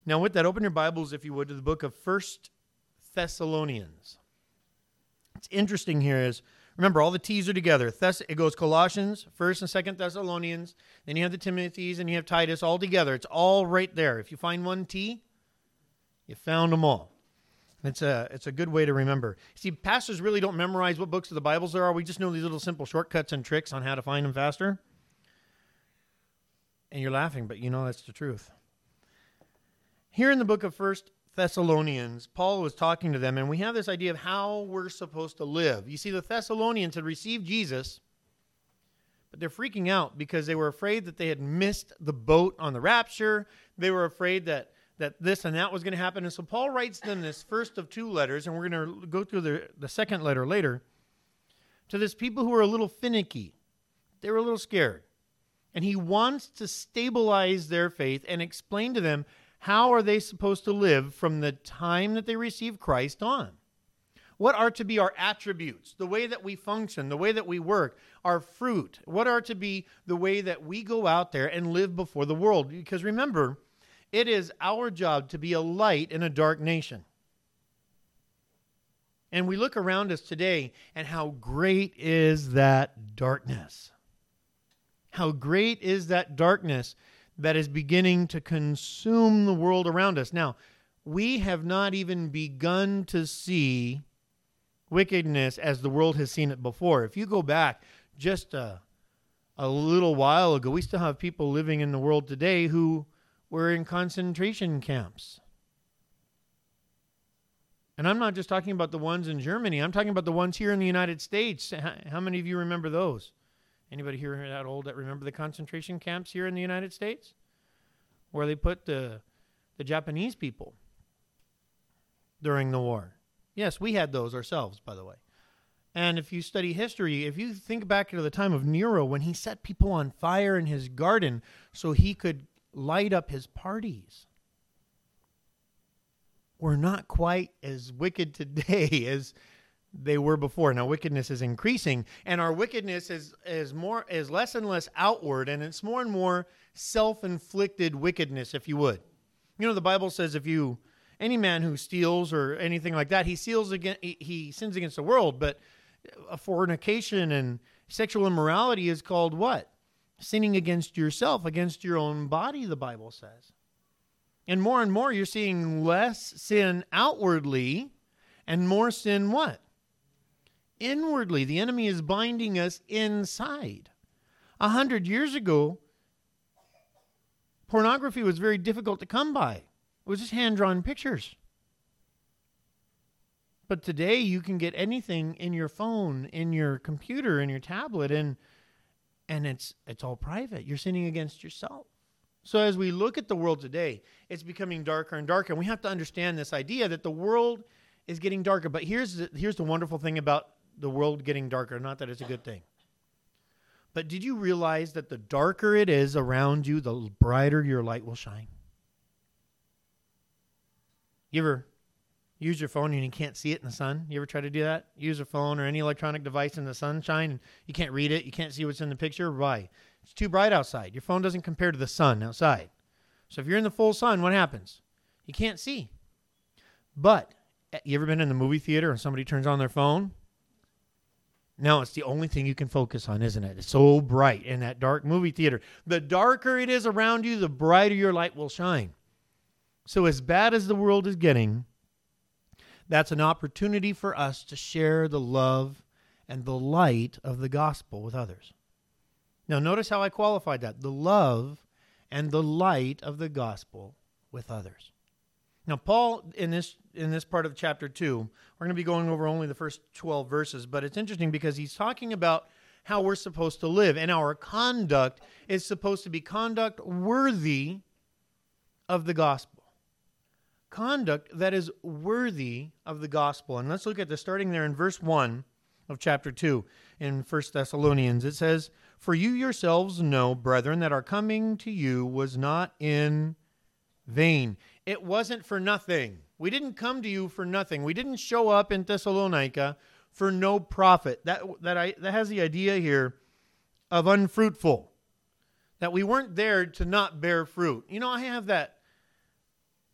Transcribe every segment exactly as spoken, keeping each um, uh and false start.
Now with that, open your Bibles, if you would, to the book of First Thessalonians. It's interesting here is, remember, all the T's are together. Thess- it goes Colossians, First and Second Thessalonians, then you have the Timothys, and you have Titus, all together. It's all right there. If you find one T, you found them all. It's a, it's a good way to remember. See, pastors really don't memorize what books of the Bibles there are. We just know these little simple shortcuts and tricks on how to find them faster. And you're laughing, but you know that's the truth. Here in the book of First Thessalonians, Paul was talking to them, and we have this idea of how we're supposed to live. You see, the Thessalonians had received Jesus, but they're freaking out because they were afraid that they had missed the boat on the rapture. They were afraid that, that this and that was going to happen. And so Paul writes them this first of two letters, and we're going to go through the, the second letter later, to this people who are a little finicky. They were a little scared. And he wants to stabilize their faith and explain to them how are they supposed to live from the time that they receive Christ on. What are to be our attributes, the way that we function, the way that we work, our fruit? What are to be the way that we go out there and live before the world? Because remember, it is our job to be a light in a dark nation. And we look around us today, and how great is that darkness? How great is that darkness that is beginning to consume the world around us. Now, we have not even begun to see wickedness as the world has seen it before. If you go back just a, a little while ago, we still have people living in the world today who were in concentration camps. And I'm not just talking about the ones in Germany. I'm talking about the ones here in the United States. How many of you remember those? Anybody here that old that remember the concentration camps here in the United States? Where they put the, the Japanese people during the war. Yes, we had those ourselves, by the way. And if you study history, if you think back to the time of Nero, when he set people on fire in his garden so he could light up his parties. We're not quite as wicked today as they were before. Now, wickedness is increasing, and our wickedness is is more is less and less outward, and it's more and more self-inflicted wickedness, if you would. You know, the Bible says if you any man who steals or anything like that, he steals against he, he sins against the world. But a fornication and sexual immorality is called what? Sinning against yourself, against your own body, the Bible says. And more and more, you're seeing less sin outwardly, and more sin what? Inwardly. The enemy is binding us inside. A hundred years ago, pornography was very difficult to come by. It was just hand-drawn pictures. But today, you can get anything in your phone, in your computer, in your tablet, and and it's it's all private. You're sinning against yourself. So as we look at the world today, it's becoming darker and darker. And we have to understand this idea that the world is getting darker. But here's the, here's the wonderful thing about the world getting darker. Not that it's a good thing. But did you realize that the darker it is around you, the brighter your light will shine? You ever use your phone and you can't see it in the sun? You ever try to do that? Use a phone or any electronic device in the sunshine and you can't read it. You can't see what's in the picture. Why? It's too bright outside. Your phone doesn't compare to the sun outside. So if you're in the full sun, what happens? You can't see. But you ever been in the movie theater and somebody turns on their phone? No, it's the only thing you can focus on, isn't it? It's so bright in that dark movie theater. The darker it is around you, the brighter your light will shine. So as bad as the world is getting, that's an opportunity for us to share the love and the light of the gospel with others. Now, notice how I qualified that. The love and the light of the gospel with others. Now, Paul, in this in this part of chapter two, we're going to be going over only the first twelve verses, but it's interesting because he's talking about how we're supposed to live, and our conduct is supposed to be conduct worthy of the gospel. Conduct that is worthy of the gospel. And let's look at this, starting there in verse one of chapter two in First Thessalonians. It says, "For you yourselves know, brethren, that our coming to you was not in vain." It wasn't for nothing. We didn't come to you for nothing. We didn't show up in Thessalonica for no profit. That that I that has the idea here of unfruitful. That we weren't there to not bear fruit. You know, I have that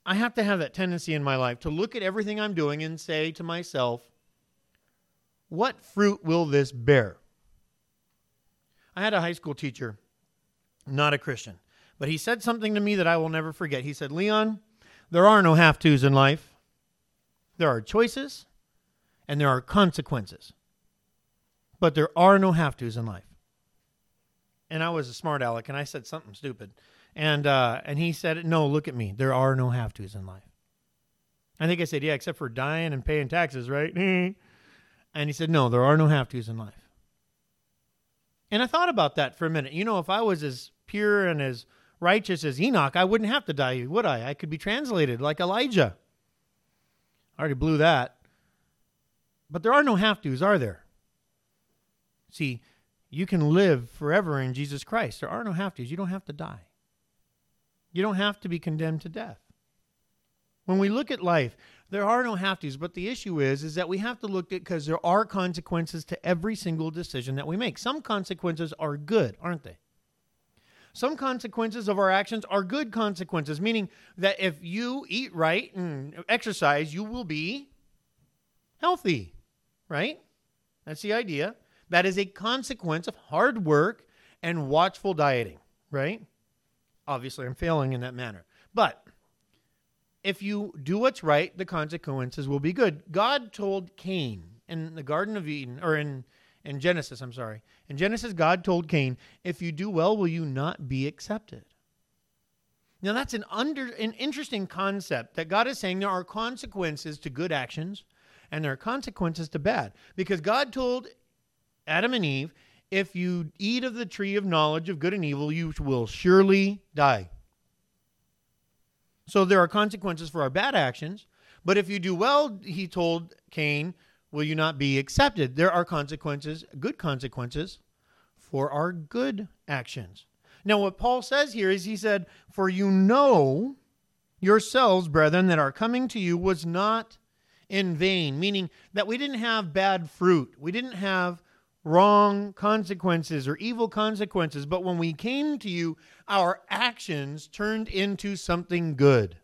I have to have that tendency in my life to look at everything I'm doing and say to myself, what fruit will this bear? I had a high school teacher, not a Christian, but he said something to me that I will never forget. He said, Leon, there are no have-tos in life. There are choices and there are consequences, but there are no have-tos in life. And I was a smart aleck, and I said something stupid. And uh, and he said, no, look at me. There are no have-tos in life. I think I said, yeah, except for dying and paying taxes, right? And he said, no, there are no have-tos in life. And I thought about that for a minute. You know, if I was as pure and as righteous as Enoch, I wouldn't have to die, would I? I could be translated like Elijah. I already blew that. But there are no have-tos, are there? See, you can live forever in Jesus Christ. There are no have-tos. You don't have to die. You don't have to be condemned to death. When we look at life, there are no have-tos, but the issue is, is that we have to look at, because there are consequences to every single decision that we make. Some consequences are good, aren't they? Some consequences of our actions are good consequences, meaning that if you eat right and exercise, you will be healthy, right? That's the idea. That is a consequence of hard work and watchful dieting, right? Obviously, I'm failing in that manner. But if you do what's right, the consequences will be good. God told Cain in the Garden of Eden, or in, in Genesis, I'm sorry. In Genesis, God told Cain, if you do well, will you not be accepted? Now, that's an under an interesting concept that God is saying there are consequences to good actions and there are consequences to bad. Because God told Adam and Eve, if you eat of the tree of knowledge of good and evil, you will surely die. So there are consequences for our bad actions. But if you do well, he told Cain, will you not be accepted? There are consequences, good consequences, for our good actions. Now, what Paul says here is he said, for you know yourselves, brethren, that our coming to you was not in vain, meaning that we didn't have bad fruit. We didn't have wrong consequences or evil consequences. But when we came to you, our actions turned into something good.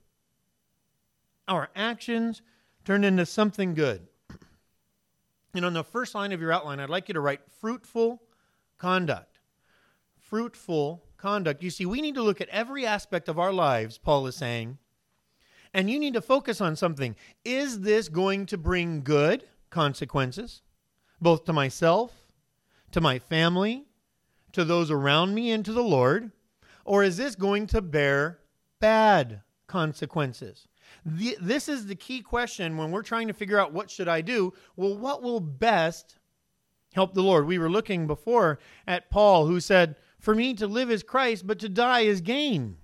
Our actions turned into something good. And on the first line of your outline, I'd like you to write fruitful conduct. Fruitful conduct. You see, we need to look at every aspect of our lives, Paul is saying, and you need to focus on something. Is this going to bring good consequences, both to myself, to my family, to those around me, and to the Lord? Or is this going to bear bad consequences? The, this is the key question when we're trying to figure out what should I do. Well, what will best help the Lord? We were looking before at Paul, who said, for me to live is Christ, but to die is gain.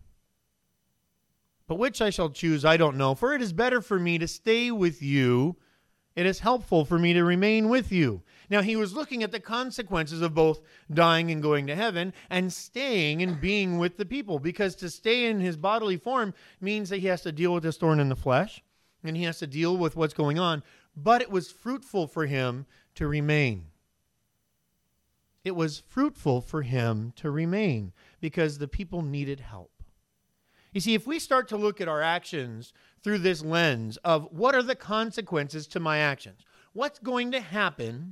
But which I shall choose, I don't know. For it is better for me to stay with you. It is helpful for me to remain with you. Now, he was looking at the consequences of both dying and going to heaven and staying and being with the people, because to stay in his bodily form means that he has to deal with this thorn in the flesh and he has to deal with what's going on. But it was fruitful for him to remain. It was fruitful for him to remain because the people needed help. You see, if we start to look at our actions through this lens of what are the consequences to my actions, what's going to happen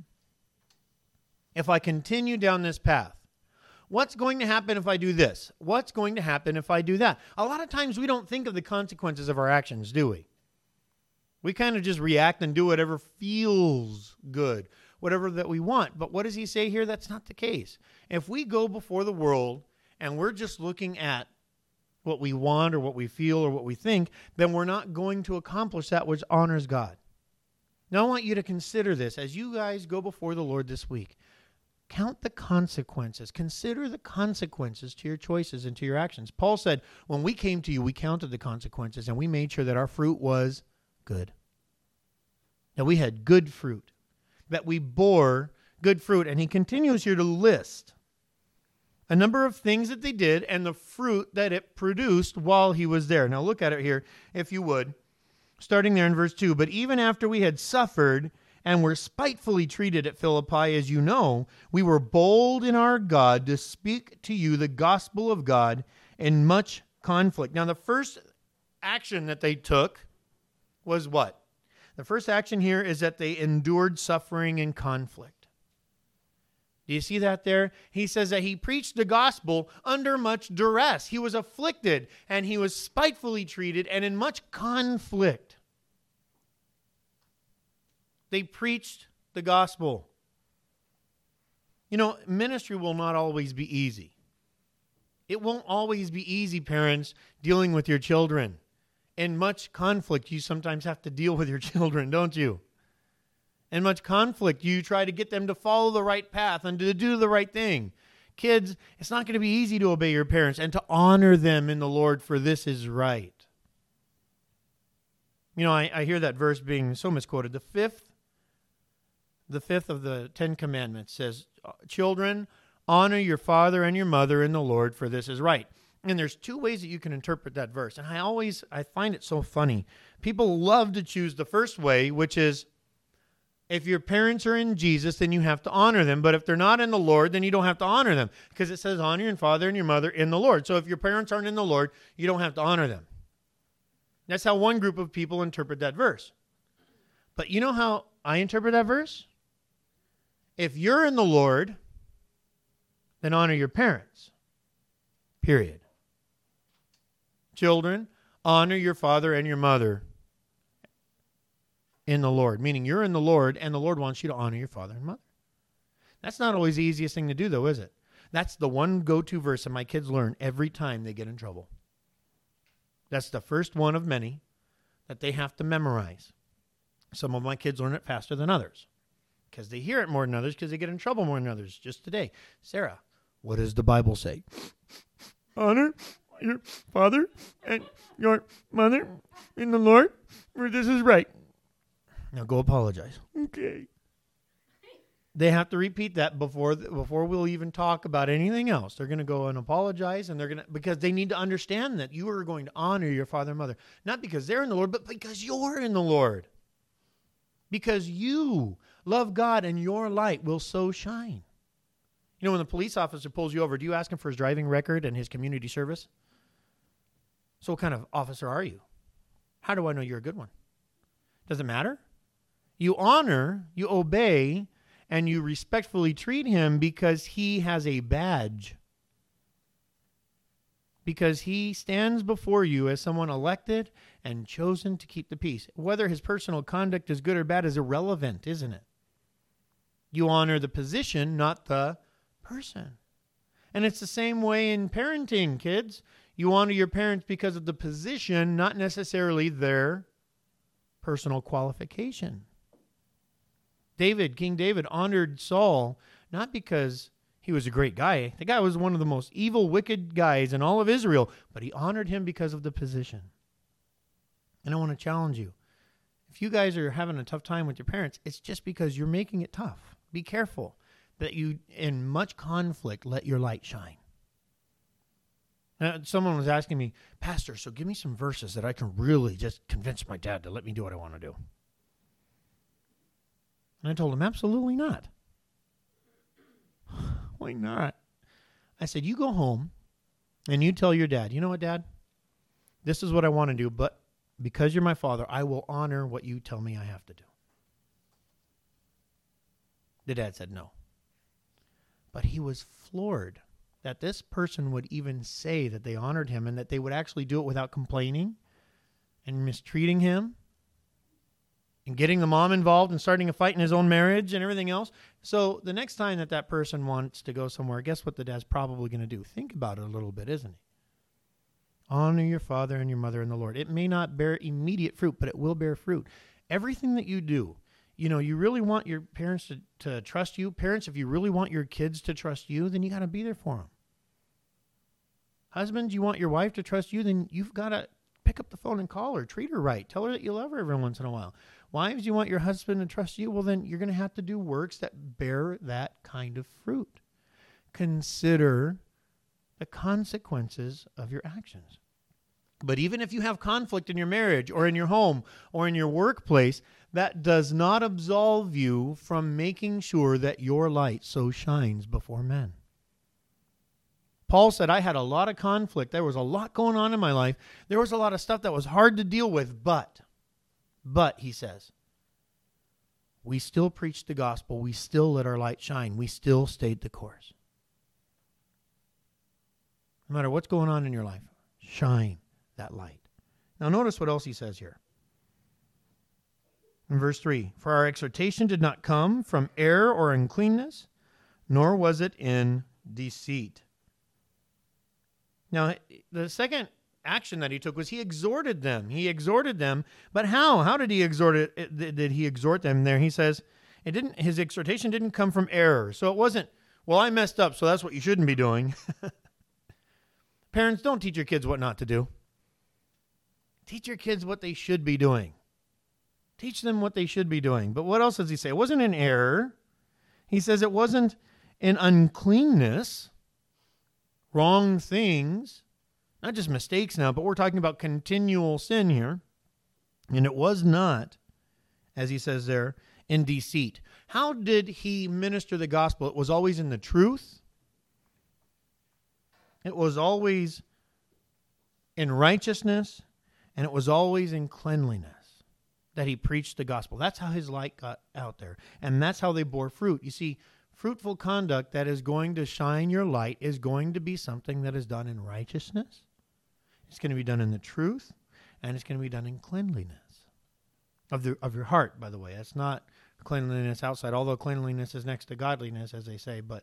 if I continue down this path? What's going to happen if I do this? What's going to happen if I do that? A lot of times we don't think of the consequences of our actions, do we? We kind of just react and do whatever feels good, whatever that we want. But what does he say here? That's not the case. If we go before the world and we're just looking at what we want or what we feel or what we think, then we're not going to accomplish that which honors God. Now, I want you to consider this as you guys go before the Lord this week. Count the consequences. Consider the consequences to your choices and to your actions. Paul said, when we came to you, we counted the consequences and we made sure that our fruit was good. That we had good fruit. That we bore good fruit. And he continues here to list a number of things that they did and the fruit that it produced while he was there. Now look at it here, if you would, starting there in verse two. But even after we had suffered and were spitefully treated at Philippi, as you know, we were bold in our God to speak to you the gospel of God in much conflict. Now the first action that they took was what? The first action here is that they endured suffering and conflict. Do you see that there? He says that he preached the gospel under much duress. He was afflicted and he was spitefully treated and in much conflict. They preached the gospel. You know, ministry will not always be easy. It won't always be easy, parents, dealing with your children. In much conflict, you sometimes have to deal with your children, don't you? In much conflict, you try to get them to follow the right path and to do the right thing. Kids, it's not going to be easy to obey your parents and to honor them in the Lord, for this is right. You know, I, I hear that verse being so misquoted. The fifth, the fifth of the Ten Commandments says, children, honor your father and your mother in the Lord, for this is right. And there's two ways that you can interpret that verse. And I always, I find it so funny. People love to choose the first way, which is, if your parents are in Jesus, then you have to honor them. But if they're not in the Lord, then you don't have to honor them. Because it says, honor your father and your mother in the Lord. So if your parents aren't in the Lord, you don't have to honor them. That's how one group of people interpret that verse. But you know how I interpret that verse? If you're in the Lord, then honor your parents. Period. Children, honor your father and your mother in the Lord. Meaning you're in the Lord, and the Lord wants you to honor your father and mother. That's not always the easiest thing to do, though, is it? That's the one go-to verse that my kids learn every time they get in trouble. That's the first one of many that they have to memorize. Some of my kids learn it faster than others because they hear it more than others, because they get in trouble more than others. Just today, Sarah, what does the Bible say? Honor your father and your mother in the Lord, for this is right. Now go apologize. Okay. They have to repeat that before before we'll even talk about anything else. They're going to go and apologize, and they're going to, because they need to understand that you are going to honor your father and mother, not because they're in the Lord, but because you're in the Lord. Because you love God, and your light will so shine. You know, when the police officer pulls you over, do you ask him for his driving record and his community service? So what kind of officer are you? How do I know you're a good one? Does it matter? You honor, you obey, and you respectfully treat him because he has a badge. Because he stands before you as someone elected and chosen to keep the peace. Whether his personal conduct is good or bad is irrelevant, isn't it? You honor the position, not the person. And it's the same way in parenting, kids. You honor your parents because of the position, not necessarily their personal qualification. David, King David, honored Saul not because he was a great guy. The guy was one of the most evil, wicked guys in all of Israel, but he honored him because of the position. And I want to challenge you. If you guys are having a tough time with your parents, it's just because you're making it tough. Be careful that you, in much conflict, let your light shine. Now, someone was asking me, Pastor, so give me some verses that I can really just convince my dad to let me do what I want to do. And I told him, absolutely not. Why not? I said, you go home and you tell your dad, you know what, Dad? This is what I want to do, but because you're my father, I will honor what you tell me I have to do. The dad said no. But he was floored that this person would even say that they honored him and that they would actually do it without complaining and mistreating him and getting the mom involved and starting a fight in his own marriage and everything else. So the next time that that person wants to go somewhere, guess what the dad's probably going to do? Think about it a little bit, isn't he? Honor your father and your mother in the Lord. It may not bear immediate fruit, but it will bear fruit. Everything that you do, you know, you really want your parents to, to trust you. Parents, if you really want your kids to trust you, then you got to be there for them. Husbands, you want your wife to trust you, then you've got to pick up the phone and call her. Treat her right. Tell her that you love her every once in a while. Wives, you want your husband to trust you, well, then you're going to have to do works that bear that kind of fruit. Consider the consequences of your actions. But even if you have conflict in your marriage or in your home or in your workplace, that does not absolve you from making sure that your light so shines before men. Paul said, I had a lot of conflict. There was a lot going on in my life. There was a lot of stuff that was hard to deal with, but, but, he says, we still preached the gospel. We still let our light shine. We still stayed the course. No matter what's going on in your life, shine that light. Now notice what else he says here. In verse three, for our exhortation did not come from error or uncleanness, nor was it in deceit. Now, the second action that he took was he exhorted them. He exhorted them, but how? How did he exhort it? Did he exhort them there? He says it didn't. His exhortation didn't come from error. So it wasn't, well, I messed up, so that's what you shouldn't be doing. Parents, don't teach your kids what not to do. Teach your kids what they should be doing. Teach them what they should be doing. But what else does he say? It wasn't in error. He says it wasn't in uncleanness, wrong things, not just mistakes now, but we're talking about continual sin here. And it was not, as he says there, in deceit. How did he minister the gospel? It was always in the truth. It was always in righteousness, and it was always in cleanliness that he preached the gospel. That's how his light got out there, and that's how they bore fruit. You see, fruitful conduct that is going to shine your light is going to be something that is done in righteousness. It's going to be done in the truth, and it's going to be done in cleanliness of the of your heart, by the way. That's not cleanliness outside, although cleanliness is next to godliness, as they say, but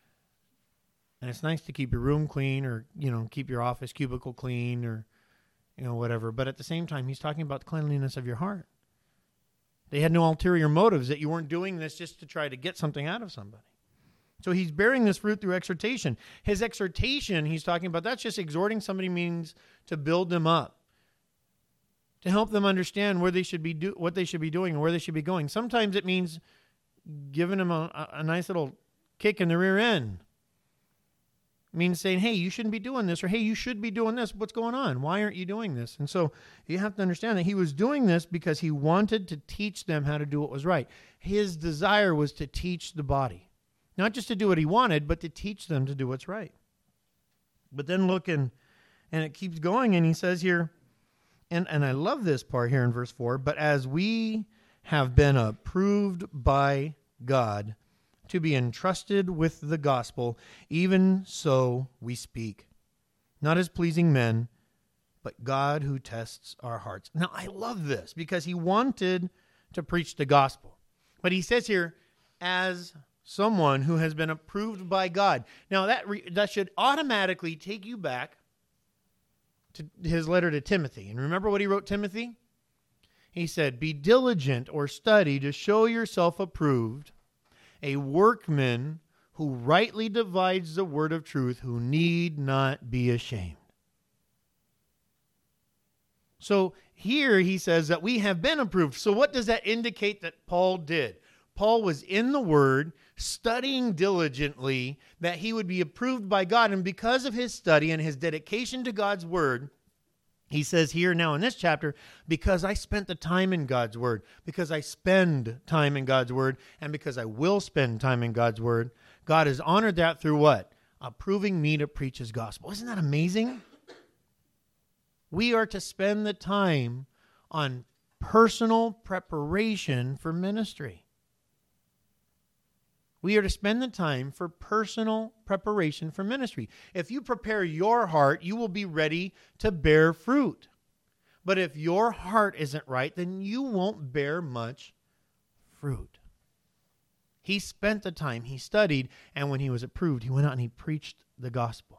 and it's nice to keep your room clean, or, you know, keep your office cubicle clean, or, you know, whatever. But at the same time, he's talking about the cleanliness of your heart. They had no ulterior motives, that you weren't doing this just to try to get something out of somebody. So he's bearing this fruit through exhortation. His exhortation, he's talking about, that's just exhorting somebody, means to build them up, to help them understand where they should be do what they should be doing and where they should be going. Sometimes it means giving them a, a nice little kick in the rear end. It means saying, hey, you shouldn't be doing this, or hey, you should be doing this. What's going on? Why aren't you doing this? And so you have to understand that he was doing this because he wanted to teach them how to do what was right. His desire was to teach the body, not just to do what he wanted, but to teach them to do what's right. But then look, and, and it keeps going, and he says here, and, and I love this part here in verse four, but as we have been approved by God to be entrusted with the gospel, even so we speak, not as pleasing men, but God who tests our hearts. Now, I love this because he wanted to preach the gospel. But he says here, as someone who has been approved by God. Now, that re- that should automatically take you back to his letter to Timothy. And remember what he wrote Timothy? He said, be diligent or study to show yourself approved, a workman who rightly divides the word of truth, who need not be ashamed. So here he says that we have been approved. So what does that indicate that Paul did? Paul was in the word, studying diligently, that he would be approved by God. And because of his study and his dedication to God's word, he says here now in this chapter, because I spent the time in God's word, because I spend time in God's word, and because I will spend time in God's word, God has honored that through what? Approving me to preach his gospel. Isn't that amazing? We are to spend the time on personal preparation for ministry. We are to spend the time for personal preparation for ministry. If you prepare your heart, you will be ready to bear fruit. But if your heart isn't right, then you won't bear much fruit. He spent the time, he studied, and when he was approved, he went out and he preached the gospel.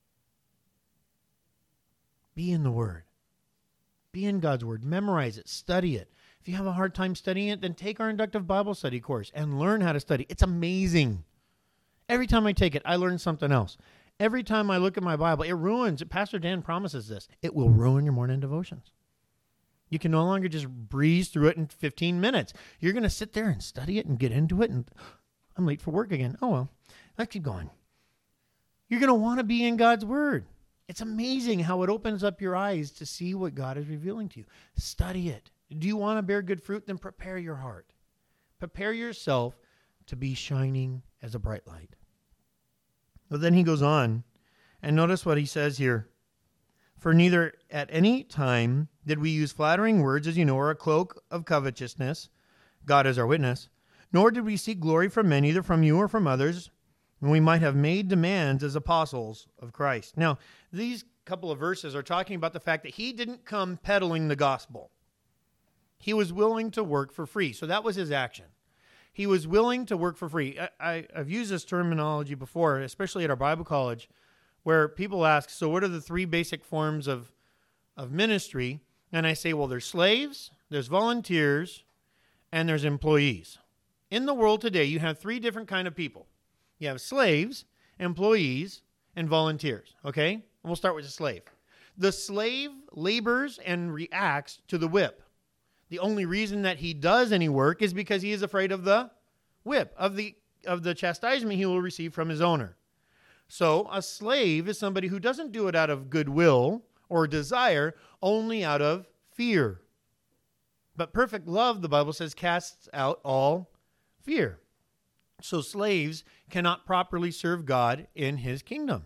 Be in the Word. Be in God's Word. Memorize it. Study it. If you have a hard time studying it, then take our inductive Bible study course and learn how to study. It's amazing. Every time I take it, I learn something else. Every time I look at my Bible, it ruins, Pastor Dan promises this, it will ruin your morning devotions. You can no longer just breeze through it in fifteen minutes. You're going to sit there and study it and get into it, and I'm late for work again. Oh, well, let's keep going. You're going to want to be in God's Word. It's amazing how it opens up your eyes to see what God is revealing to you. Study it. Do you want to bear good fruit? Then prepare your heart. Prepare yourself to be shining as a bright light. But then he goes on And notice what he says here. For neither at any time did we use flattering words, as you know, or a cloak of covetousness, God is our witness, nor did we seek glory from men, either from you or from others, when we might have made demands as apostles of Christ. Now, these couple of verses are talking about the fact that he didn't come peddling the gospel. He was willing to work for free. So that was his action. He was willing to work for free. I, I, I've used this terminology before, especially at our Bible college, where people ask, so what are the three basic forms of, of ministry? And I say, well, there's slaves, there's volunteers, and there's employees. In the world today, you have three different kind of people. You have slaves, employees, and volunteers, okay? And we'll start with the slave. The slave labors and reacts to the whip. The only reason that he does any work is because he is afraid of the whip, of the of the chastisement he will receive from his owner. So a slave is somebody who doesn't do it out of goodwill or desire, only out of fear. But perfect love, the Bible says, casts out all fear. So slaves cannot properly serve God in his kingdom.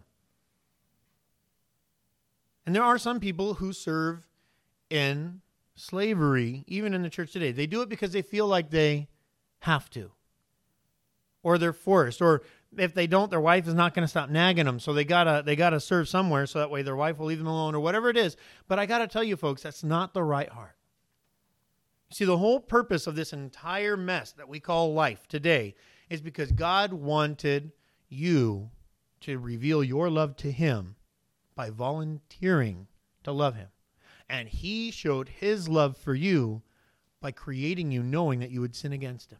And there are some people who serve in slavery, even in the church today. They do it because they feel like they have to. Or they're forced. Or if they don't, their wife is not going to stop nagging them. So they gotta they gotta serve somewhere so that way their wife will leave them alone or whatever it is. But I got to tell you, folks, that's not the right heart. See, the whole purpose of this entire mess that we call life today is because God wanted you to reveal your love to him by volunteering to love him. And he showed his love for you by creating you knowing that you would sin against him.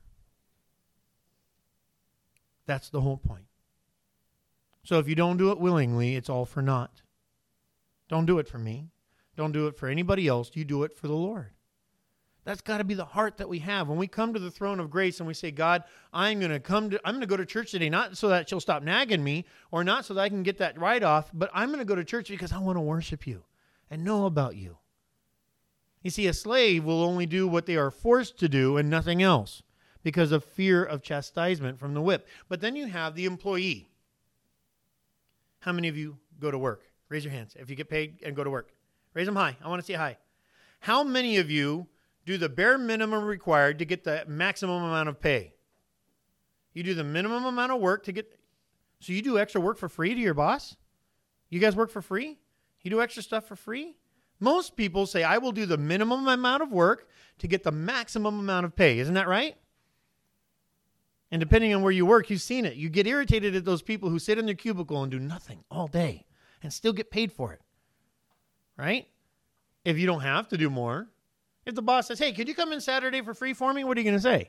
That's the whole point. So if you don't do it willingly, it's all for naught. Don't do it for me. Don't do it for anybody else. You do it for the Lord. That's got to be the heart that we have. When we come to the throne of grace and we say, God, I'm going to come to, I'm going to go to church today, not so that she'll stop nagging me or not so that I can get that right off, but I'm going to go to church because I want to worship you and know about you. You see, a slave will only do what they are forced to do and nothing else because of fear of chastisement from the whip. But then you have the employee. How many of you go to work? Raise your hands if you get paid and go to work. Raise them high. I want to see high. How many of you do the bare minimum required to get the maximum amount of pay? You do the minimum amount of work to get... So you do extra work for free to your boss? You guys work for free? You do extra stuff for free? Most people say, I will do the minimum amount of work to get the maximum amount of pay. Isn't that right? And depending on where you work, you've seen it. You get irritated at those people who sit in their cubicle and do nothing all day and still get paid for it. Right? If you don't have to do more. If the boss says, hey, could you come in Saturday for free for me? What are you going to say?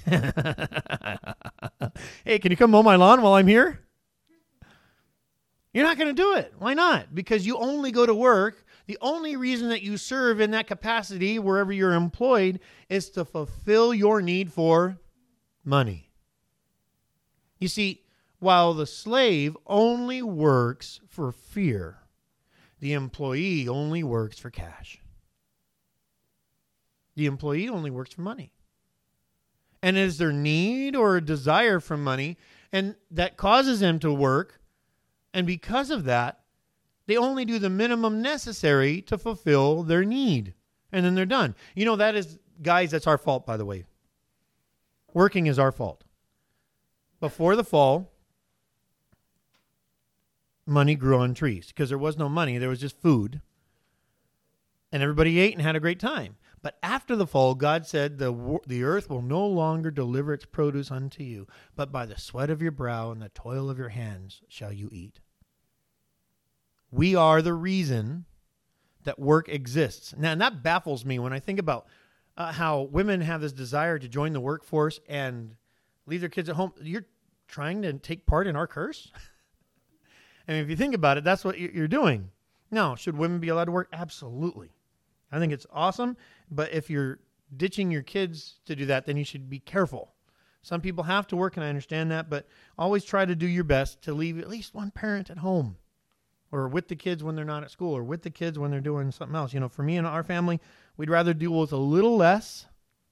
Hey, can you come mow my lawn while I'm here? You're not going to do it. Why not? Because you only go to work. The only reason that you serve in that capacity, wherever you're employed, is to fulfill your need for money. You see, while the slave only works for fear, the employee only works for cash. The employee only works for money. And is there need or a desire for money, and that causes them to work, and because of that, they only do the minimum necessary to fulfill their need, and then they're done. You know, that is, guys, that's our fault, by the way. Working is our fault. Before the fall, money grew on trees because there was no money. There was just food. And everybody ate and had a great time. But after the fall, God said, the, the earth will no longer deliver its produce unto you, but by the sweat of your brow and the toil of your hands shall you eat. We are the reason that work exists. Now, and that baffles me when I think about uh, how women have this desire to join the workforce and leave their kids at home. You're trying to take part in our curse? I mean, if you think about it, that's what you're doing. Now, should women be allowed to work? Absolutely. I think it's awesome. But if you're ditching your kids to do that, then you should be careful. Some people have to work, and I understand that, but always try to do your best to leave at least one parent at home or with the kids when they're not at school or with the kids when they're doing something else. You know, for me and our family, we'd rather deal with a little less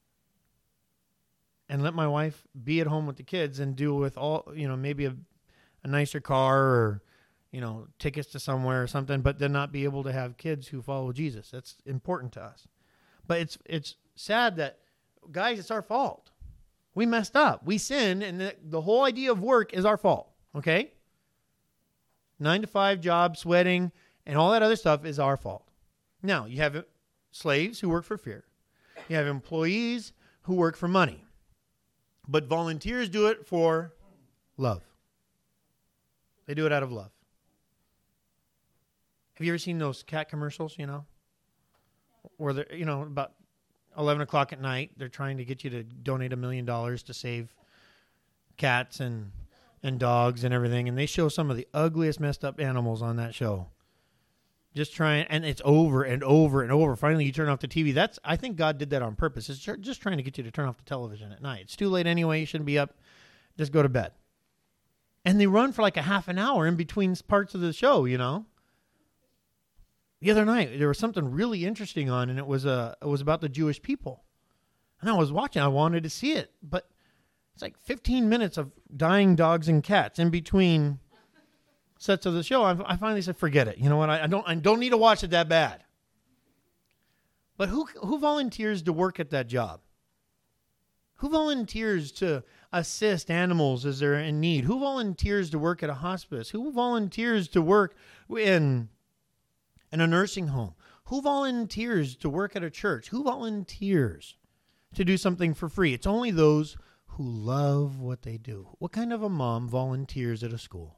and let my wife be at home with the kids and deal with all, you know, maybe a, a nicer car or, you know, tickets to somewhere or something, but then not be able to have kids who follow Jesus. That's important to us. But it's it's sad that, guys, it's our fault. We messed up. We sinned, and the, the whole idea of work is our fault, okay? Nine to five job, sweating, and all that other stuff is our fault. Now, you have slaves who work for fear. You have employees who work for money. But volunteers do it for love. They do it out of love. Have you ever seen those cat commercials, you know? Where they're, you know, about eleven o'clock at night, they're trying to get you to donate a million dollars to save cats and and dogs and everything. And they show some of the ugliest, messed up animals on that show. Just trying, and it's over and over and over. Finally, you turn off the T V. That's, I think God did that on purpose. It's just trying to get you to turn off the television at night. It's too late anyway. You shouldn't be up. Just go to bed. And they run for like a half an hour in between parts of the show, you know. The other night, there was something really interesting on, and it was uh, it was about the Jewish people. And I was watching. I wanted to see it, but it's like fifteen minutes of dying dogs and cats in between sets of the show. I, I finally said, forget it. You know what? I, I don't I don't need to watch it that bad. But who who volunteers to work at that job? Who volunteers to assist animals as they're in need? Who volunteers to work at a hospice? Who volunteers to work in in a nursing home? Who volunteers to work at a church? Who volunteers to do something for free? It's only those who love what they do. What kind of a mom volunteers at a school?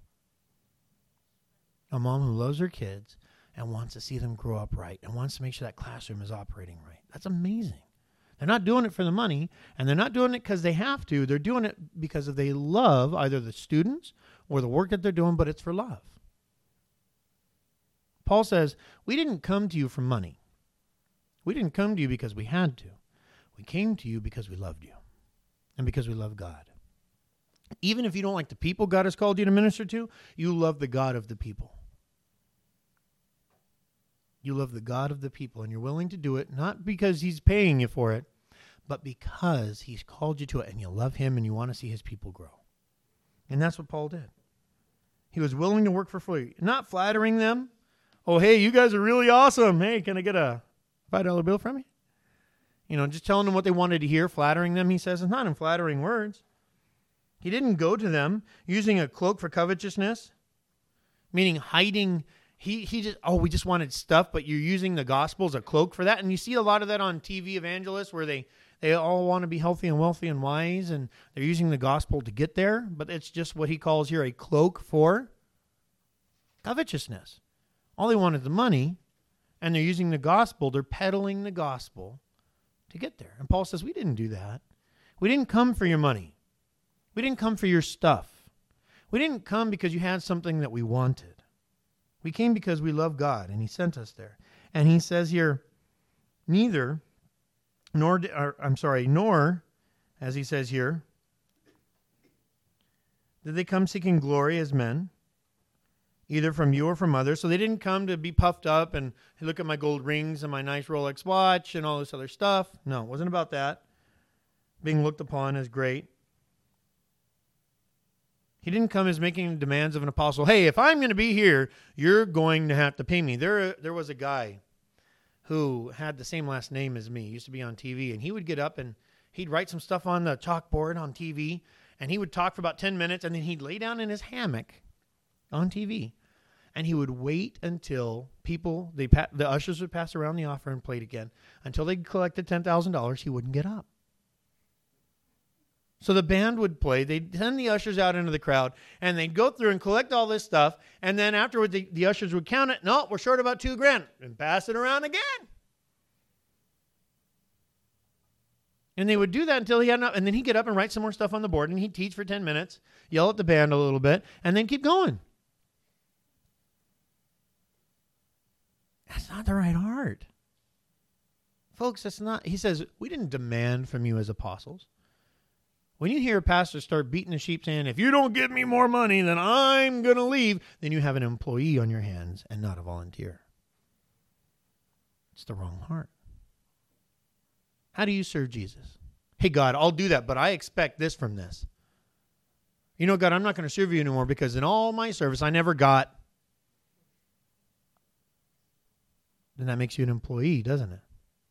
A mom who loves her kids and wants to see them grow up right and wants to make sure that classroom is operating right. That's amazing. They're not doing it for the money, and they're not doing it because they have to. They're doing it because they love either the students or the work that they're doing, but it's for love. Paul says, we didn't come to you for money. We didn't come to you because we had to. We came to you because we loved you and because we love God. Even if you don't like the people God has called you to minister to, you love the God of the people. You love the God of the people, and you're willing to do it not because he's paying you for it, but because he's called you to it, and you love him and you want to see his people grow. And that's what Paul did. He was willing to work for free, not flattering them. Oh, hey, you guys are really awesome. Hey, can I get a five dollar bill from you? You know, just telling them what they wanted to hear, flattering them, he says, it's not in flattering words. He didn't go to them using a cloak for covetousness, meaning hiding. He he just, oh, we just wanted stuff, but you're using the gospel as a cloak for that. And you see a lot of that on T V evangelists where they, they all want to be healthy and wealthy and wise, and they're using the gospel to get there. But it's just what he calls here a cloak for covetousness. All they want is the money, and they're using the gospel. They're peddling the gospel to get there. And Paul says, we didn't do that. We didn't come for your money. We didn't come for your stuff. We didn't come because you had something that we wanted. We came because we love God, and he sent us there. And he says here, neither, nor, or, I'm sorry, nor, as he says here, did they come seeking glory as men, either from you or from others. So they didn't come to be puffed up and hey, look at my gold rings and my nice Rolex watch and all this other stuff. No, it wasn't about that. Being looked upon as great. He didn't come as making demands of an apostle. Hey, if I'm going to be here, you're going to have to pay me. There, there was a guy who had the same last name as me. He used to be on T V, and he would get up and he'd write some stuff on the chalkboard on T V, and he would talk for about ten minutes, and then he'd lay down in his hammock on T V, and he would wait until people, they, the ushers would pass around the offering plate again. Until they collected ten thousand dollars, he wouldn't get up. So the band would play, they'd send the ushers out into the crowd, and they'd go through and collect all this stuff, and then afterward the, the ushers would count it. No, we're short about two grand, and pass it around again. And they would do that until he had enough, and then he'd get up and write some more stuff on the board, and he'd teach for ten minutes, yell at the band a little bit, and then keep going. That's not the right heart. Folks, that's not, he says, we didn't demand from you as apostles. When you hear a pastor start beating the sheep saying, if you don't give me more money, then I'm going to leave, then you have an employee on your hands and not a volunteer. It's the wrong heart. How do you serve Jesus? Hey, God, I'll do that, but I expect this from this. You know, God, I'm not going to serve you anymore because in all my service, I never got then that makes you an employee, doesn't it?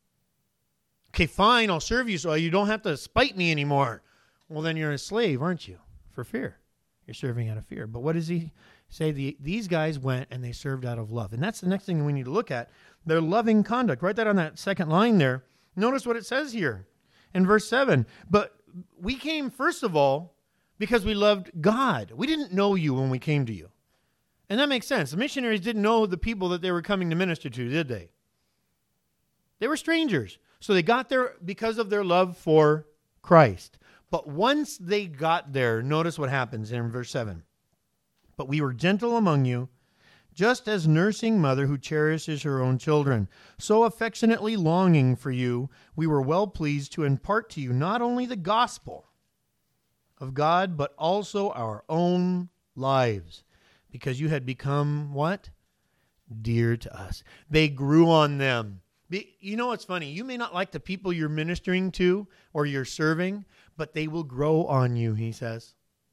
Okay, fine, I'll serve you so you don't have to spite me anymore. Well, then you're a slave, aren't you? For fear. You're serving out of fear. But what does he say? The, these guys went and they served out of love. And that's the next thing we need to look at. Their loving conduct. Write that on that second line there. Notice what it says here in verse seven. But we came, first of all, because we loved God. We didn't know you when we came to you. And that makes sense. The missionaries didn't know the people that they were coming to minister to, did they? They were strangers. So they got there because of their love for Christ. But once they got there, notice what happens in verse seven. But we were gentle among you, just as nursing mother who cherishes her own children. So affectionately longing for you, we were well pleased to impart to you not only the gospel of God, but also our own lives, because you had become what? Dear to us. They grew on them. You know what's funny? You may not like the people you're ministering to or you're serving, but they will grow on you, he says.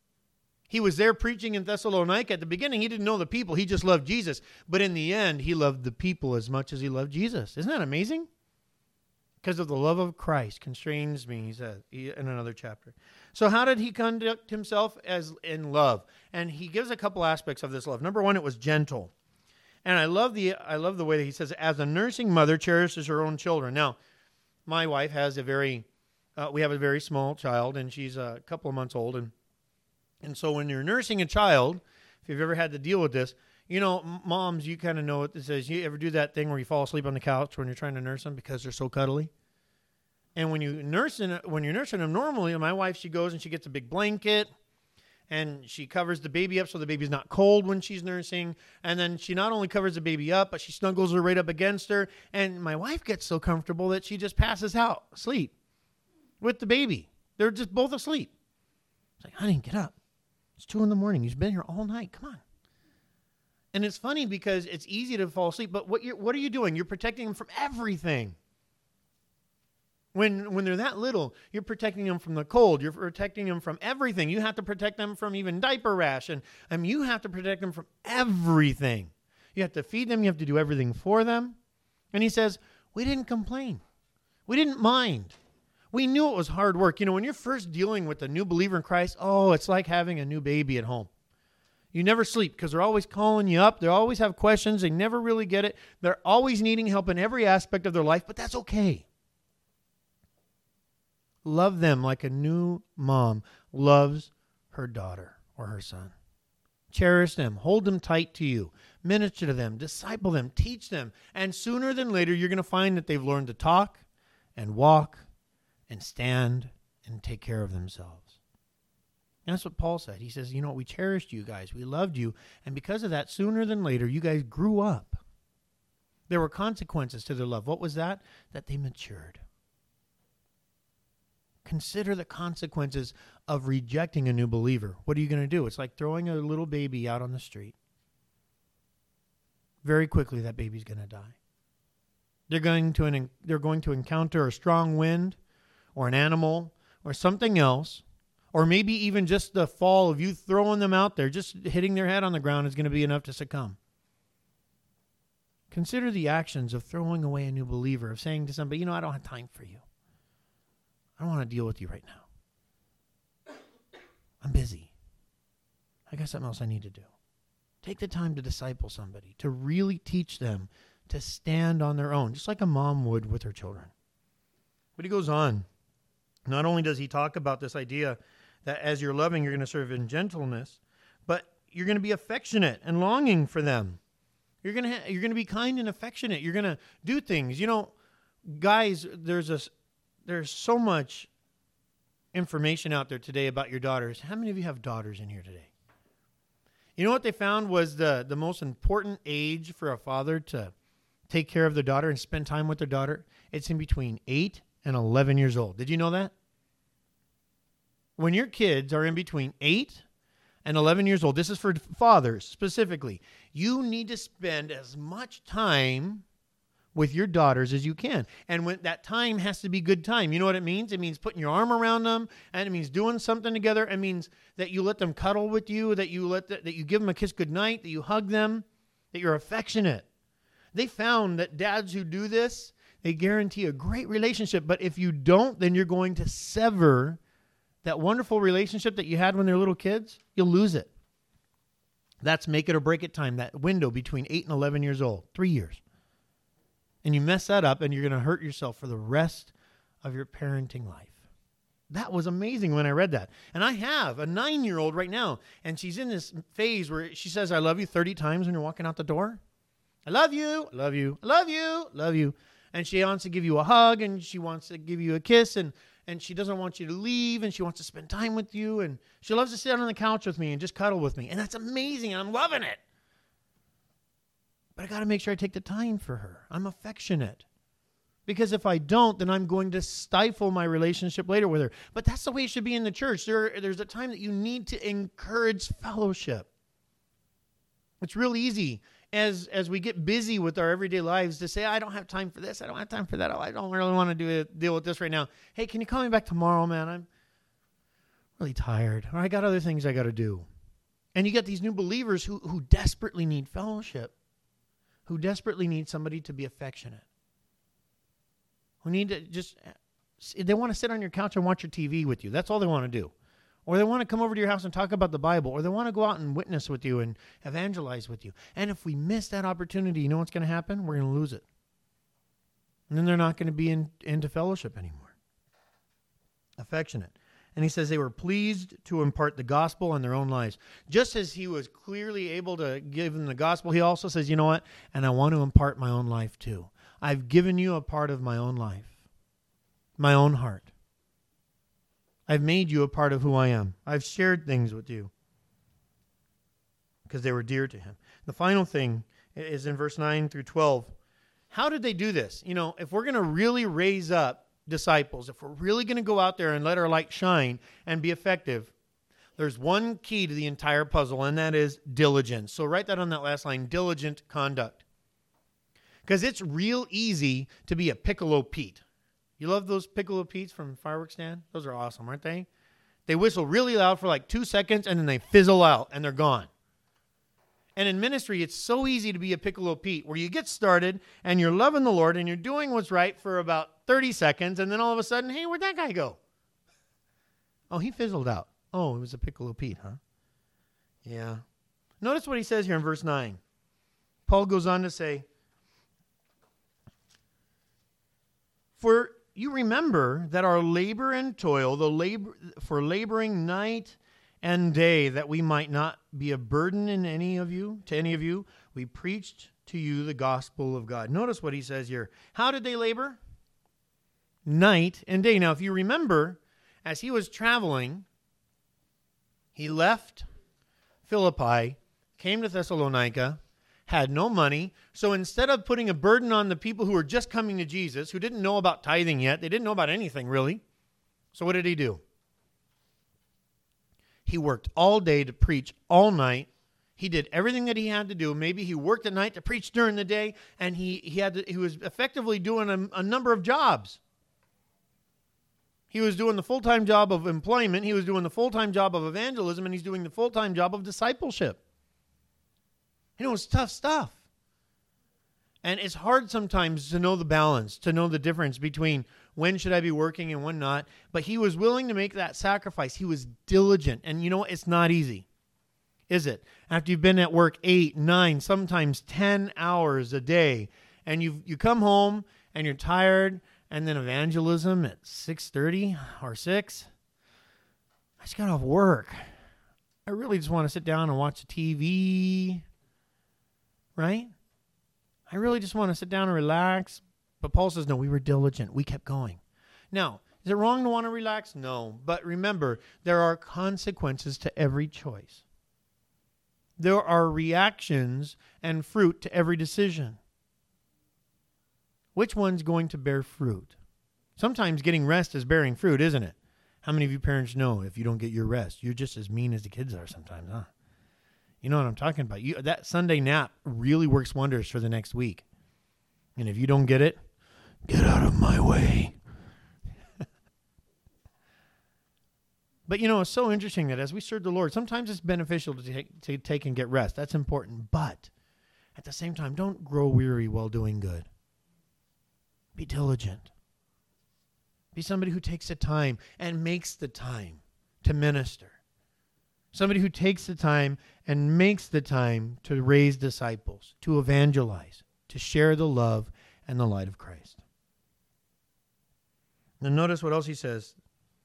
He was there preaching in Thessalonica. At the beginning, he didn't know the people. He just loved Jesus. But in the end, he loved the people as much as he loved Jesus. Isn't that amazing? Because of the love of Christ constrains me, he said in another chapter. So how did he conduct himself as in love? And he gives a couple aspects of this love. Number one, it was gentle. And I love the I love the way that he says, as a nursing mother cherishes her own children. Now, my wife has a very, uh, we have a very small child, and she's a couple of months old. And and so when you're nursing a child, if you've ever had to deal with this, you know, moms, you kind of know what this is. You ever do that thing where you fall asleep on the couch when you're trying to nurse them because they're so cuddly? And when you nursing, when you're nursing them normally, my wife, she goes and she gets a big blanket, and she covers the baby up so the baby's not cold when she's nursing. And then she not only covers the baby up, but she snuggles her right up against her. And my wife gets so comfortable that she just passes out, asleep, with the baby. They're just both asleep. It's like, honey, get up. It's two in the morning. You've been here all night. Come on. And it's funny because it's easy to fall asleep, but what you're, what are you doing? You're protecting them from everything. When when they're that little, you're protecting them from the cold. You're protecting them from everything. You have to protect them from even diaper rash. And I mean, you have to protect them from everything. You have to feed them. You have to do everything for them. And he says, we didn't complain. We didn't mind. We knew it was hard work. You know, when you're first dealing with a new believer in Christ, oh, it's like having a new baby at home. You never sleep because they're always calling you up. They always have questions. They never really get it. They're always needing help in every aspect of their life, but that's okay. Love them like a new mom loves her daughter or her son. Cherish them. Hold them tight to you. Minister to them. Disciple them. Teach them. And sooner than later, you're going to find that they've learned to talk and walk and stand and take care of themselves. And that's what Paul said. He says, you know, we cherished you guys. We loved you. And because of that, sooner than later, you guys grew up. There were consequences to their love. What was that? That they matured. Consider the consequences of rejecting a new believer. What are you going to do? It's like throwing a little baby out on the street. Very quickly, that baby's going to die. They're going to an, they're going to encounter a strong wind or an animal or something else, or maybe even just the fall of you throwing them out there, just hitting their head on the ground is going to be enough to succumb. Consider the actions of throwing away a new believer, of saying to somebody, you know, I don't have time for you. I don't want to deal with you right now. I'm busy. I got something else I need to do. Take the time to disciple somebody, to really teach them to stand on their own, just like a mom would with her children. But he goes on. Not only does he talk about this idea that as you're loving, you're going to serve in gentleness, but you're going to be affectionate and longing for them. You're going to ha- you're going to be kind and affectionate. You're going to do things. You know, guys, there's a There's so much information out there today about your daughters. How many of you have daughters in here today? You know what they found was the, the most important age for a father to take care of their daughter and spend time with their daughter? It's in between eight and eleven years old. Did you know that? When your kids are in between eight and eleven years old, this is for fathers specifically, you need to spend as much time with your daughters as you can. And when that time has to be good time. You know what it means? It means putting your arm around them, and it means doing something together. It means that you let them cuddle with you, that you let the, that you give them a kiss goodnight, that you hug them, that you're affectionate. They found that dads who do this, they guarantee a great relationship. But if you don't, then you're going to sever that wonderful relationship that you had when they were little kids. You'll lose it. That's make it or break it time, that window between eight and eleven years old, three years. And you mess that up and you're going to hurt yourself for the rest of your parenting life. That was amazing when I read that. And I have a nine-year-old right now, and she's in this phase where she says, I love you thirty times when you're walking out the door. I love you, I love you, I love you, love you. And she wants to give you a hug, and she wants to give you a kiss, and, and she doesn't want you to leave, and she wants to spend time with you, and she loves to sit on the couch with me and just cuddle with me. And that's amazing, and I'm loving it. But I got to make sure I take the time for her. I'm affectionate. Because if I don't, then I'm going to stifle my relationship later with her. But that's the way it should be in the church. There, there's a time that you need to encourage fellowship. It's real easy as, as we get busy with our everyday lives to say, I don't have time for this. I don't have time for that. Oh, I don't really want to do it, deal with this right now. Hey, can you call me back tomorrow, man? I'm really tired. Or I got other things I got to do. And you get these new believers who, who desperately need fellowship, who desperately need somebody to be affectionate. Who need to just, they want to sit on your couch and watch your T V with you. That's all they want to do. Or they want to come over to your house and talk about the Bible. Or they want to go out and witness with you and evangelize with you. And if we miss that opportunity, you know what's going to happen? We're going to lose it. And then they're not going to be in, into fellowship anymore. Affectionate. And he says they were pleased to impart the gospel in their own lives. Just as he was clearly able to give them the gospel, he also says, you know what? And I want to impart my own life too. I've given you a part of my own life, my own heart. I've made you a part of who I am. I've shared things with you because they were dear to him. The final thing is in verse nine through twelve. How did they do this? You know, if we're going to really raise up disciples, if we're really going to go out there and let our light shine and be effective, there's one key to the entire puzzle, and that is diligence. So write that on that last line, diligent conduct. Because it's real easy to be a Piccolo Pete. You love those Piccolo Petes from fireworks stand? Those are awesome, aren't they? They whistle really loud for like two seconds, and then they fizzle out, and they're gone. And in ministry, it's so easy to be a Piccolo Pete, where you get started, and you're loving the Lord, and you're doing what's right for about thirty seconds, and then all of a sudden, hey, where'd that guy go? Oh, he fizzled out. Oh, it was a Piccolo Pete, huh? Yeah. Notice what he says here in verse nine. Paul goes on to say, for you remember that our labor and toil, the labor for laboring night and day, that we might not be a burden in any of you, to any of you, we preached to you the gospel of God. Notice what he says here. How did they labor? Night and day. Now, if you remember, as he was traveling, he left Philippi, came to Thessalonica, had no money. So instead of putting a burden on the people who were just coming to Jesus, who didn't know about tithing yet, they didn't know about anything really. So what did he do? He worked all day to preach all night. He did everything that he had to do. Maybe he worked at night to preach during the day, and he, he had to, he was effectively doing a, a number of jobs. He was doing the full-time job of employment. He was doing the full-time job of evangelism, and he's doing the full-time job of discipleship. You know, it's tough stuff. And it's hard sometimes to know the balance, to know the difference between when should I be working and when not. But he was willing to make that sacrifice. He was diligent. And you know what? It's not easy, is it? After you've been at work eight, nine, sometimes ten hours a day, and you you come home and you're tired, and then evangelism at six thirty or six. I just got off work. I really just want to sit down and watch the T V. Right? I really just want to sit down and relax. But Paul says, no, we were diligent. We kept going. Now, is it wrong to want to relax? No. But remember, there are consequences to every choice. There are reactions and fruit to every decision. Which one's going to bear fruit? Sometimes getting rest is bearing fruit, isn't it? How many of you parents know if you don't get your rest, you're just as mean as the kids are sometimes, huh? You know what I'm talking about. You, that Sunday nap really works wonders for the next week. And if you don't get it, get out of my way. But, you know, it's so interesting that as we serve the Lord, sometimes it's beneficial to take, to take and get rest. That's important. But At the same time, don't grow weary while doing good. Be diligent. Be somebody who takes the time and makes the time to minister. Somebody who takes the time and makes the time to raise disciples, to evangelize, to share the love and the light of Christ. Now notice what else he says.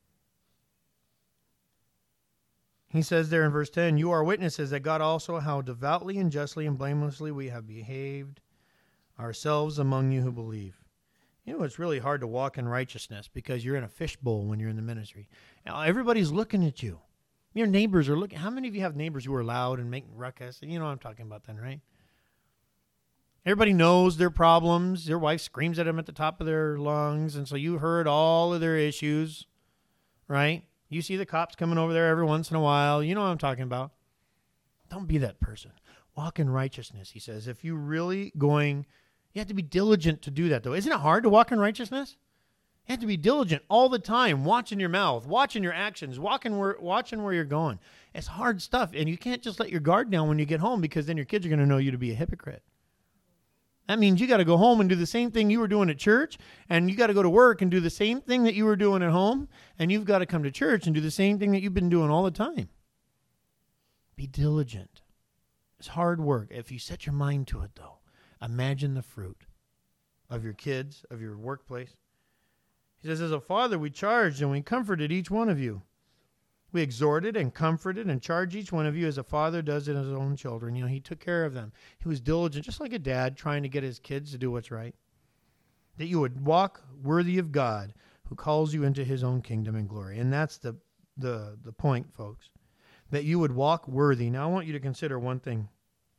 He says there in verse ten, you are witnesses that God also how devoutly and justly and blamelessly we have behaved ourselves among you who believe. You know, it's really hard to walk in righteousness because you're in a fishbowl when you're in the ministry. Now, everybody's looking at you. Your neighbors are looking. How many of you have neighbors who are loud and making ruckus? You know what I'm talking about then, right? Everybody knows their problems. Their wife screams at them at the top of their lungs, and so you heard all of their issues, right? You see the cops coming over there every once in a while. You know what I'm talking about. Don't be that person. Walk in righteousness, he says. If you're really going, you have to be diligent to do that, though. Isn't it hard to walk in righteousness? You have to be diligent all the time, watching your mouth, watching your actions, walking where, watching where you're going. It's hard stuff, and you can't just let your guard down when you get home because then your kids are going to know you to be a hypocrite. That means you got to go home and do the same thing you were doing at church, and you got to go to work and do the same thing that you were doing at home, and you've got to come to church and do the same thing that you've been doing all the time. Be diligent. It's hard work. If you set your mind to it, though, imagine the fruit of your kids, of your workplace. He says, as a father, we charged and we comforted each one of you. We exhorted and comforted and charged each one of you as a father does in his own children. You know, he took care of them. He was diligent, just like a dad trying to get his kids to do what's right. That you would walk worthy of God who calls you into his own kingdom and glory. And that's the, the, the point, folks. That you would walk worthy. Now, I want you to consider one thing.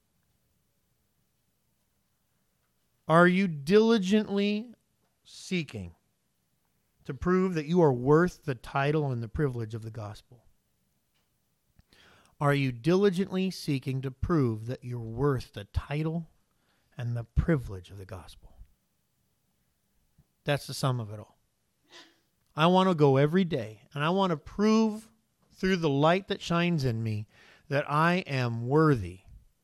Are you diligently seeking to prove that you are worth the title and the privilege of the gospel? Are you diligently seeking to prove that you're worth the title and the privilege of the gospel? That's the sum of it all. I want to go every day, and I want to prove through the light that shines in me that I am worthy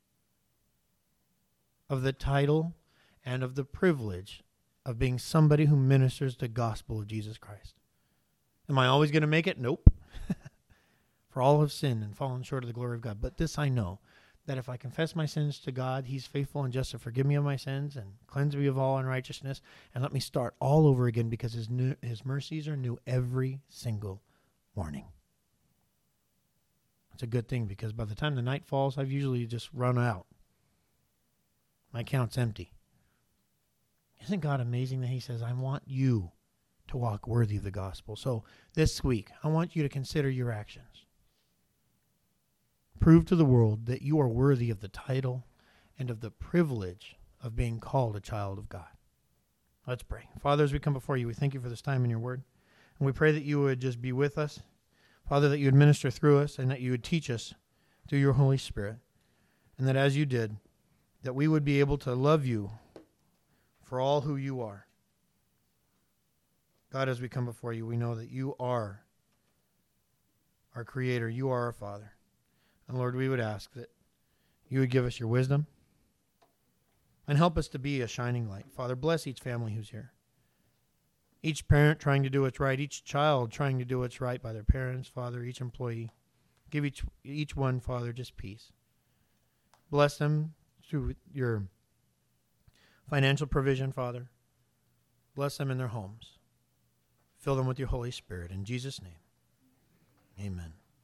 of the title and of the privilege of being somebody who ministers the gospel of Jesus Christ. Am I always going to make it? Nope. For all have sinned and fallen short of the glory of God. But this I know, that if I confess my sins to God, he's faithful and just to forgive me of my sins and cleanse me of all unrighteousness and let me start all over again because his new, his mercies are new every single morning. It's a good thing because by the time the night falls, I've usually just run out. My account's empty. Isn't God amazing that he says, I want you to walk worthy of the gospel? So this week, I want you to consider your actions. Prove to the world that you are worthy of the title and of the privilege of being called a child of God. Let's pray. Father, as we come before you, we thank you for this time in your word. And we pray that you would just be with us. Father, that you would minister through us and that you would teach us through your Holy Spirit. And that as you did, that we would be able to love you for all who you are. God, as we come before you, we know that you are our Creator. You are our Father. And Lord, we would ask that you would give us your wisdom and help us to be a shining light. Father, bless each family who's here. Each parent trying to do what's right. Each child trying to do what's right by their parents. Father, each employee. Give each, each one, Father, just peace. Bless them through your financial provision, Father. Bless them in their homes. Fill them with your Holy Spirit. In Jesus' name, amen.